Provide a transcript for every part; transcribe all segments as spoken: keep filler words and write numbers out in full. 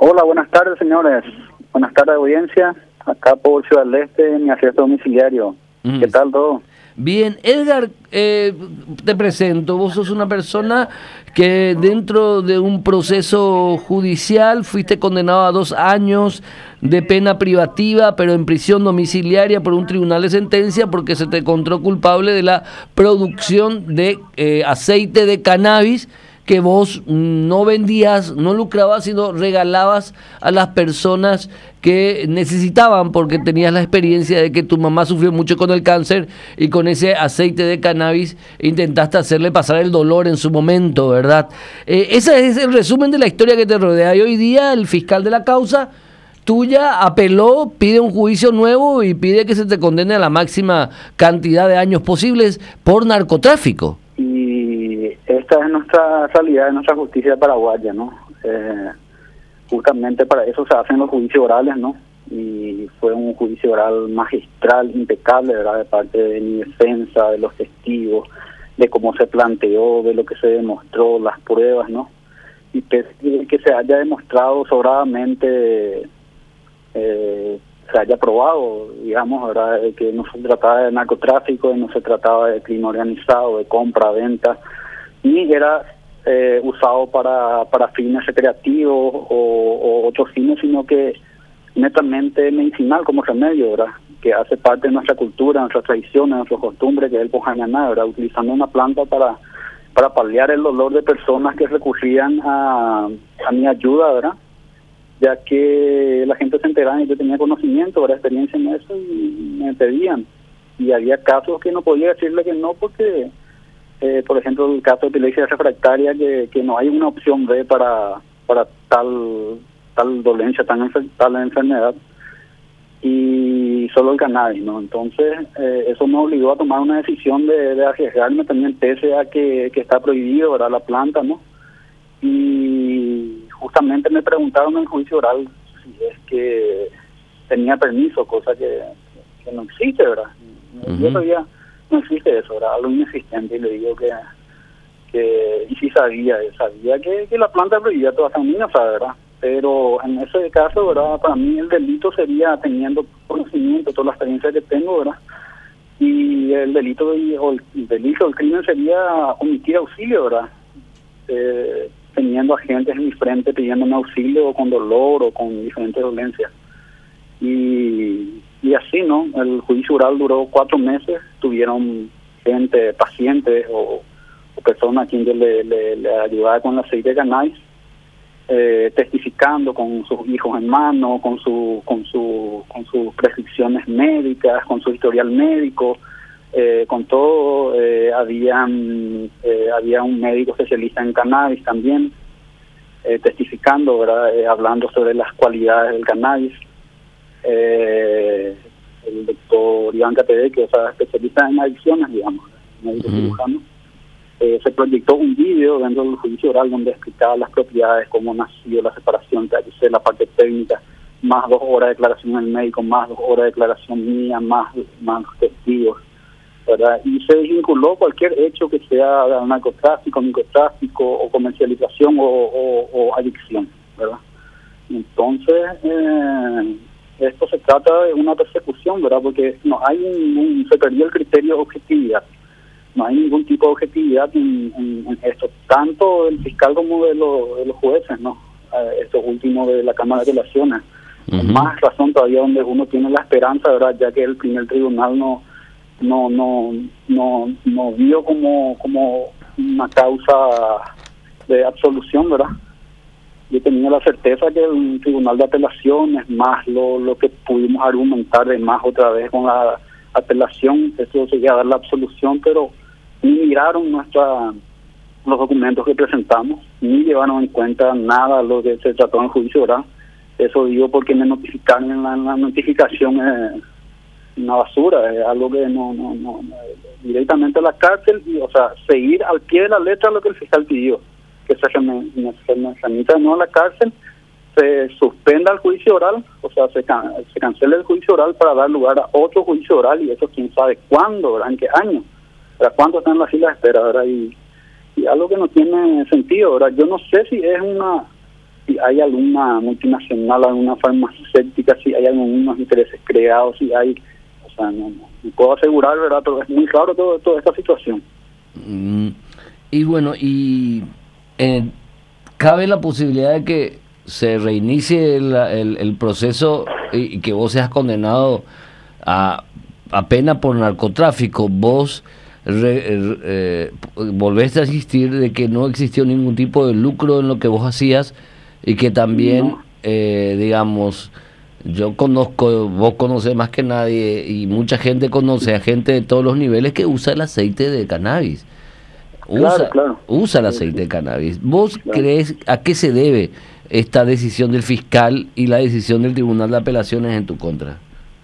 Hola, buenas tardes, señores. Buenas tardes, audiencia. Acá por Ciudad del Este, mi arresto domiciliario. Mm. ¿Qué tal todo? Bien, Edgar, eh, te presento. Vos sos una persona que dentro de un proceso judicial fuiste condenado a dos años de pena privativa, pero en prisión domiciliaria por un tribunal de sentencia porque se te encontró culpable de la producción de eh, aceite de cannabis que vos no vendías, no lucrabas, sino regalabas a las personas que necesitaban, porque tenías la experiencia de que tu mamá sufrió mucho con el cáncer y con ese aceite de cannabis intentaste hacerle pasar el dolor en su momento, ¿verdad? Eh, ese es el resumen de la historia que te rodea. Y hoy día el fiscal de la causa tuya apeló, pide un juicio nuevo y pide que se te condene a la máxima cantidad de años posibles por narcotráfico. Esta es nuestra realidad, es nuestra justicia paraguaya, ¿no? Eh, justamente para eso se hacen los juicios orales, ¿no? Y fue un juicio oral magistral, impecable, ¿verdad? De parte de mi defensa, de los testigos, de cómo se planteó, de lo que se demostró, las pruebas, ¿no? Y que se haya demostrado sobradamente, eh, se haya probado, digamos, ¿verdad? De que no se trataba de narcotráfico, no se trataba de crimen organizado, de compra, venta, ni era eh, usado para, para fines recreativos o, o otros fines, sino que netamente medicinal como remedio, ¿verdad? Que hace parte de nuestra cultura, nuestra tradición, nuestra costumbre, que es el pojañaná, ¿verdad? Utilizando una planta para para paliar el dolor de personas que recurrían a, a mi ayuda, ¿verdad? Ya que la gente se enteraba y yo tenía conocimiento, ¿verdad? Experiencia en eso y me pedían. Y había casos que no podía decirle que no porque... Eh, por ejemplo, el caso de epilepsia refractaria, que, que no hay una opción B para para tal tal dolencia, tal, tal enfermedad, y solo el cannabis, ¿no? Entonces, eh, eso me obligó a tomar una decisión de, de arriesgarme también, pese a que, que está prohibido, ¿verdad?, la planta, ¿no? Y justamente me preguntaron en el juicio oral si es que tenía permiso, cosa que, que no existe, ¿verdad? Uh-huh. Yo todavía... no existe eso, era algo inexistente, y le digo que, que y sí sabía, sabía que, que la planta prohibía toda esa mina, ¿verdad? Pero en ese caso, ¿verdad? Para mí el delito sería teniendo conocimiento, toda la experiencia que tengo, ¿verdad? Y el delito, o el, el delito, el crimen sería omitir auxilio, ¿verdad? Eh, teniendo agentes en mi frente pidiéndome auxilio o con dolor o con diferentes dolencias. Y... Y así, ¿no? El juicio oral duró cuatro meses, tuvieron gente, pacientes o, o personas a quien yo le, le, le ayudaba con el aceite de cannabis, eh, testificando con sus hijos en mano, con su, con su, con sus prescripciones médicas, con su historial médico, eh, con todo. Eh, habían, eh, había un médico especialista en cannabis también, eh, testificando, ¿verdad? Eh, hablando sobre las cualidades del cannabis. Eh, el doctor Iván Catedé, que es especialista en adicciones, digamos, médico cirujano, eh, se proyectó un vídeo dentro del juicio oral donde explicaba las propiedades, cómo nació la separación, que la parte técnica, más dos horas de declaración del médico, más dos horas de declaración mía, más, más testigos, ¿verdad? Y se vinculó cualquier hecho que sea narcotráfico, microtráfico o comercialización o, o, o adicción, ¿verdad? Entonces, eh, esto se trata de una persecución, ¿verdad? Porque no hay ningún, se perdió el criterio de objetividad. No hay ningún tipo de objetividad en, en, en esto, tanto del fiscal como de, lo, de los jueces, ¿no? Eh, estos últimos de la Cámara de Apelaciones. Uh-huh. Con más razón todavía, donde uno tiene la esperanza, ¿verdad? Ya que el primer tribunal no no no no no vio como como una causa de absolución, ¿verdad? Yo tenía la certeza que el tribunal de apelaciones, más lo, lo que pudimos argumentar de más otra vez con la apelación, eso sería dar la absolución, pero ni miraron nuestra, los documentos que presentamos, ni llevaron en cuenta nada de lo que se trató en el juicio oral. Eso digo porque me notificaron en la, en la notificación eh, una basura, es algo que no, no, no, no, directamente a la cárcel, y, o sea, seguir al pie de la letra lo que el fiscal pidió, que se remita de nuevo a la cárcel, se suspenda el juicio oral, o sea, se, can, se cancela el juicio oral para dar lugar a otro juicio oral, y eso quién sabe cuándo, ¿verdad? En qué año, ¿verdad? Cuánto está en la fila de espera, ¿verdad? Y, y algo que no tiene sentido, ¿verdad? Yo no sé si es una si hay alguna multinacional, alguna farmacéutica, si hay algunos intereses creados, si hay, o sea, no, no, no puedo asegurar, ¿verdad? Pero es muy raro todo, toda esta situación. Mm, y bueno, y eh, cabe la posibilidad de que se reinicie el, el, el proceso y, y que vos seas condenado a, a pena por narcotráfico. Vos re, eh, volvés a insistir de que no existió ningún tipo de lucro en lo que vos hacías y que también, no. eh, digamos, yo conozco, vos conocés más que nadie y mucha gente conoce a gente de todos los niveles que usa el aceite de cannabis. Usa, claro, claro. usa el aceite de cannabis. ¿Vos claro. crees a qué se debe esta decisión del fiscal y la decisión del Tribunal de Apelaciones en tu contra?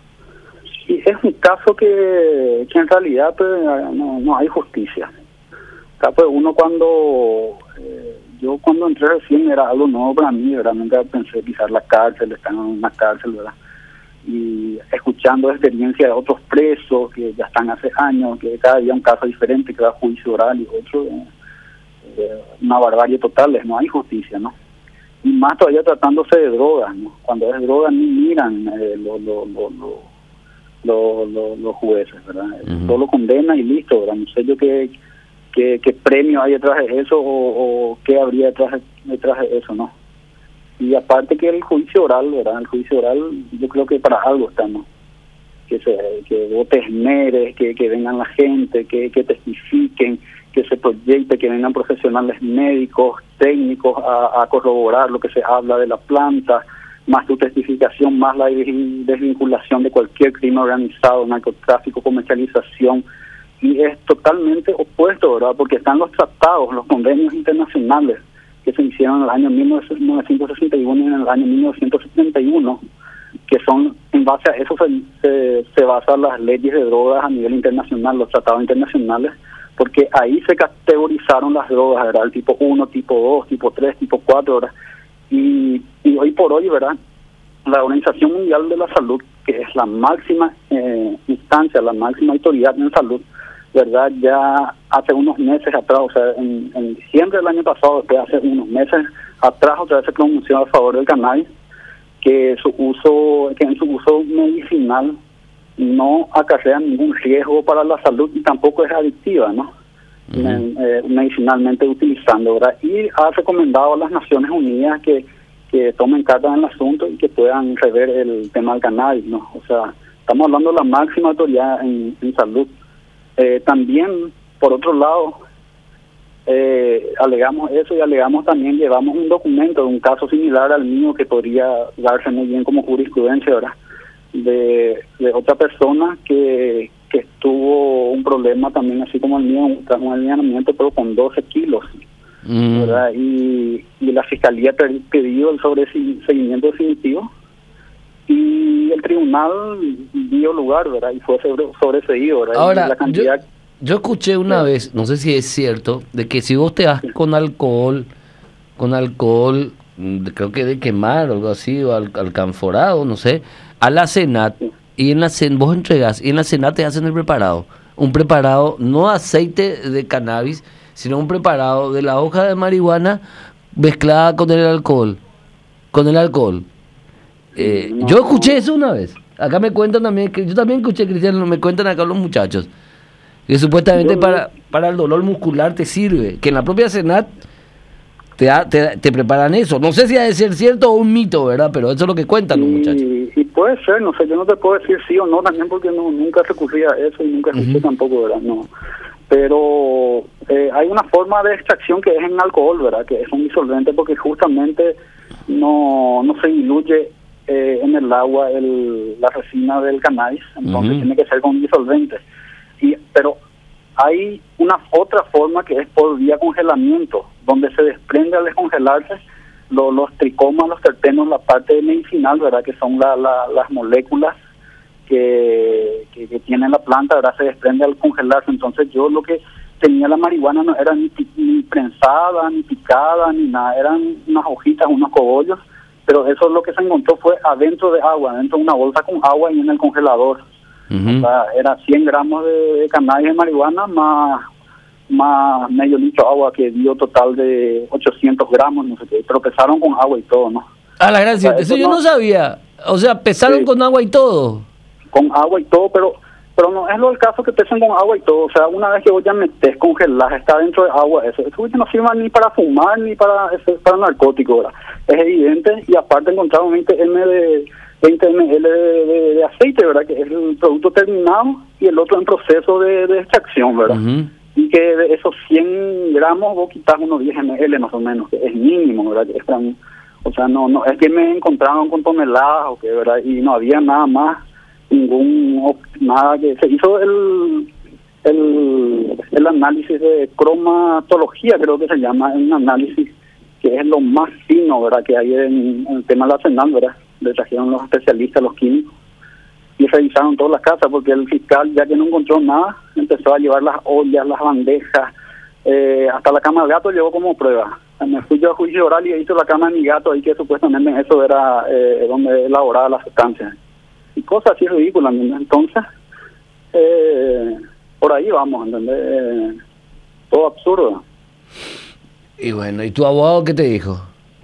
Sí, es un caso que, que en realidad pues, no, no hay justicia. Acá, pues, uno cuando... Eh, yo cuando entré recién era algo nuevo para mí, ¿verdad? Nunca pensé pisar la cárcel, estar en una cárcel, ¿verdad? Y escuchando experiencia de otros presos que ya están hace años, que cada día un caso diferente, cada juicio oral y otro, eh, eh, una barbarie total, no hay justicia, ¿no? Y más todavía tratándose de drogas, ¿no? Cuando es droga ni miran eh, los lo, lo, lo, lo, lo, lo jueces, ¿verdad? Uh-huh. Solo condena y listo, ¿verdad? No sé yo qué, qué, qué premio hay detrás de eso o, o qué habría detrás de, detrás de eso, ¿no? Y aparte que el juicio oral, ¿verdad? El juicio oral yo creo que para algo está, ¿no? Que se que vos te esmeres, que, que vengan la gente, que, que testifiquen, que se proyecte, que vengan profesionales médicos, técnicos a, a corroborar lo que se habla de la planta, más tu testificación, más la desvinculación de cualquier crimen organizado, narcotráfico, comercialización. Y es totalmente opuesto, ¿verdad? Porque están los tratados, los convenios internacionales que se hicieron en el año mil novecientos sesenta y uno y en el año mil novecientos setenta y uno, que son, en base a eso se, se, se basan las leyes de drogas a nivel internacional, los tratados internacionales, porque ahí se categorizaron las drogas, ¿verdad? El tipo uno, tipo dos, tipo tres, tipo cuatro, ¿verdad? Y, y hoy por hoy, ¿verdad? La Organización Mundial de la Salud, que es la máxima eh, instancia, la máxima autoridad en salud, ¿verdad? Ya hace unos meses atrás, o sea, en, en diciembre del año pasado, después hace unos meses atrás, otra vez se pronunció a favor del cannabis, que su uso, que en su uso medicinal no acarrea ningún riesgo para la salud y tampoco es adictiva, ¿no? Uh-huh. Men, eh, medicinalmente utilizando, ¿verdad? Y ha recomendado a las Naciones Unidas que, que tomen cartas en el asunto y que puedan rever el tema del cannabis, ¿no? O sea, estamos hablando de la máxima autoridad en, en salud. Eh, también, por otro lado, eh, alegamos eso y alegamos también, llevamos un documento de un caso similar al mío que podría darse muy bien como jurisprudencia, ¿verdad? De, de otra persona que, que tuvo un problema también así como el mío, un, un alineamiento pero con doce kilos, mm. ¿verdad? Y, y la fiscalía pidió el sobreseguimiento definitivo y el tribunal dio lugar, ¿verdad? Y fue sobre, sobreseído, ¿verdad? Ahora, la cantidad... yo, yo escuché una sí. vez, no sé si es cierto, de que si vos te vas sí. con alcohol, con alcohol, creo que de quemar o algo así, o al, alcanforado, no sé, a la Senat, sí. y en la Senat, vos entregás, y en la Senat te hacen el preparado, un preparado, no aceite de cannabis, sino un preparado de la hoja de marihuana mezclada con el alcohol, con el alcohol. Eh, no. Yo escuché eso una vez. Acá me cuentan también, que yo también escuché, Cristiano, me cuentan acá los muchachos, que supuestamente yo, para para el dolor muscular te sirve, que en la propia Senat te, te, te preparan eso. No sé si ha de ser cierto o un mito, ¿verdad? Pero eso es lo que cuentan los muchachos. Y puede ser, no sé, yo no te puedo decir sí o no también porque no nunca recurrí a eso y nunca escuché uh-huh. tampoco, ¿verdad? No. Pero eh, hay una forma de extracción que es en alcohol, ¿verdad? Que es un disolvente porque justamente no, no se diluye eh, en el agua el, la resina del cannabis, entonces uh-huh. tiene que ser con disolvente. Y, pero hay una otra forma que es por vía congelamiento, donde se desprende al descongelarse lo, los tricomas, los terpenos, la parte medicinal, ¿verdad? Que son la, la, las moléculas que, que, que tiene la planta, ¿verdad? Se desprende al congelarse. Entonces yo lo que tenía la marihuana no era ni, ni prensada, ni picada, ni nada, eran unas hojitas, unos cogollos, pero eso lo que se encontró fue adentro de agua, dentro de una bolsa con agua y en el congelador. Uh-huh. O sea, era cien gramos de, de cannabis de marihuana más más medio litro de agua que dio total de ochocientos gramos, no sé qué, pero pesaron con agua y todo, ¿no? Ah, la gran O sea, siete, eso eso yo no- no sabía. O sea, pesaron Sí. con agua y todo. Con agua y todo, pero pero no es lo del caso que pesen con agua y todo. O sea, una vez que vos ya metes congelás, está dentro de agua, eso, eso no sirve ni para fumar ni para eso es para narcóticos, ¿verdad? Es evidente, y aparte encontraron veinte mililitros de veinte mililitros de, de, de aceite, ¿verdad? Que es el producto terminado, y el otro en proceso de, de extracción, ¿verdad? Ujú. Y que de esos cien gramos vos quitas unos diez mililitros más o menos, que es mínimo, ¿verdad? Que están, o sea, no no es que me encontraron con toneladas o que, ¿verdad? Y no había nada más, ningún, o- nada que se hizo el el, el análisis de cromatología, creo que se llama, un análisis que es lo más fino, ¿verdad? Que hay en, en el tema de la arsenal, ¿verdad? Le trajeron los especialistas, los químicos, y revisaron todas las casas, porque el fiscal, ya que no encontró nada, empezó a llevar las ollas, las bandejas, eh, hasta la cama del gato llevó como prueba. Me fui yo a juicio oral y hizo la cama de mi gato ahí, que supuestamente eso era eh, donde elaboraba la sustancia. Y cosas así ridículas, ¿entendés? Entonces, eh, por ahí vamos, ¿entendés? Eh, todo absurdo. Y bueno, ¿y tu abogado qué te dijo?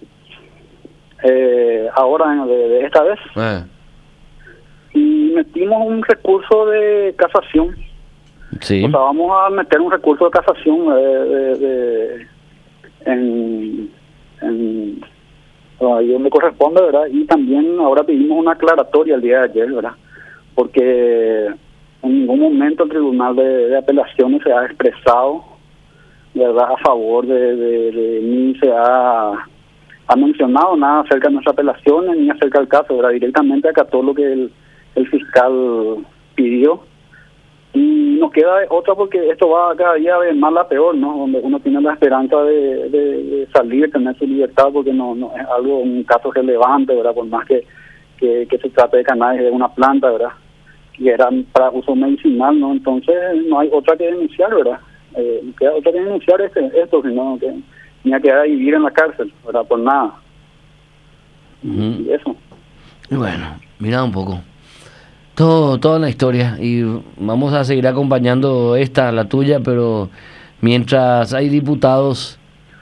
Eh, ahora, de, de esta vez, Eh, y metimos un recurso de casación. sí. O sea, vamos a meter un recurso de casación eh, de, de- en, en ahí donde corresponde, ¿verdad? Y también ahora pedimos una aclaratoria el día de ayer, ¿verdad? Porque en ningún momento el Tribunal de, de Apelaciones se ha expresado, ¿verdad?, a favor de, de, de ni se ha, ha mencionado nada acerca de nuestras apelaciones ni acerca del caso, ¿verdad? Directamente acató lo que el, el fiscal pidió. Y nos queda otra, porque esto va cada día de mal a peor, ¿no? Donde uno tiene la esperanza de, de, de salir, tener su libertad, porque no no es algo, un caso relevante, ¿verdad? Por más que, que, que se trate de cannabis de una planta, ¿verdad? Que era para uso medicinal, ¿no? Entonces no hay otra que denunciar, ¿verdad? Eh, no queda otra que denunciar este, esto, sino que ni a quedar a vivir en la cárcel, ¿verdad? Por nada. Ujú. Y eso. Y bueno, mira un poco. Todo, toda la historia. Y vamos a seguir acompañando esta, la tuya, pero mientras hay diputados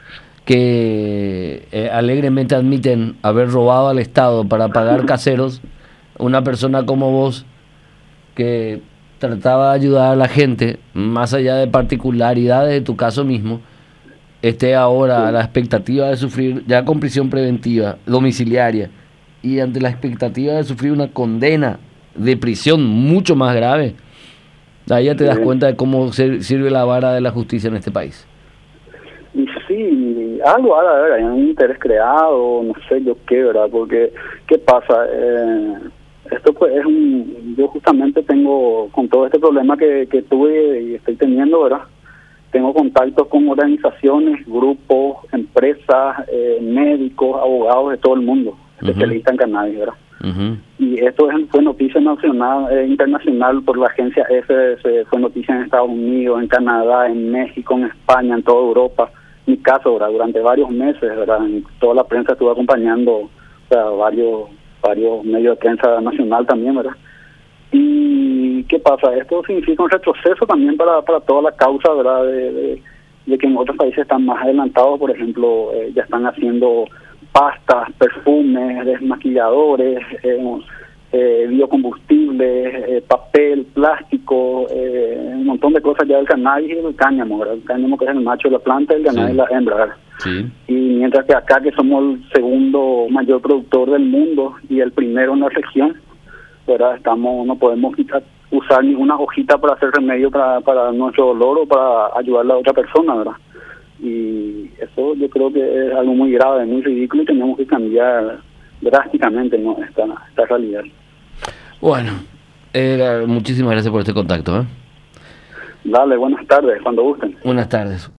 que eh, alegremente admiten haber robado al Estado para pagar caseros, una persona como vos que trataba de ayudar a la gente, más allá de particularidades de tu caso mismo, esté ahora a la expectativa de sufrir, ya con prisión preventiva, domiciliaria, y ante la expectativa de sufrir una condena de prisión mucho más grave, ahí ya te das Sí. cuenta de cómo se- sirve la vara de la justicia en este país. Y sí, algo ha de haber, hay un interés creado, no sé yo qué, ¿verdad? Porque, ¿qué pasa? Eh, esto pues es un... Yo justamente tengo, con todo este problema que, que tuve y estoy teniendo, ¿verdad? Tengo contactos con organizaciones, grupos, empresas, eh, médicos, abogados de todo el mundo, Ujú. especialistas en cannabis, ¿verdad? Ujú. Y esto es, fue noticia nacional, eh, internacional por la agencia F, se fue noticia en Estados Unidos, en Canadá, en México, en España, en toda Europa. Mi caso, ¿verdad? Durante varios meses, ¿verdad? En toda la prensa estuve acompañando, o sea, varios, varios medios de prensa nacional también, ¿verdad? Y ¿qué pasa? Esto significa un retroceso también para, para toda la causa, ¿verdad? De, de, de que en otros países están más adelantados, por ejemplo, eh, ya están haciendo pastas, perfumes, desmaquilladores, eh, eh, biocombustibles, eh, papel, plástico, eh, un montón de cosas ya del cannabis y del cáñamo, ¿verdad? El cáñamo que es el macho de la planta y el cannabis Sí. la hembra, ¿verdad? Sí. Y mientras que acá, que somos el segundo mayor productor del mundo y el primero en la región, ¿verdad? Estamos, no podemos quitar, usar ninguna hojita para hacer remedio para, para nuestro dolor o para ayudar a la otra persona, ¿verdad? Y eso yo creo que es algo muy grave, muy ridículo, y tenemos que cambiar drásticamente, ¿no?, esta, esta realidad. Bueno, eh, muchísimas gracias por este contacto, ¿eh? Dale, buenas tardes, cuando gusten. Buenas tardes.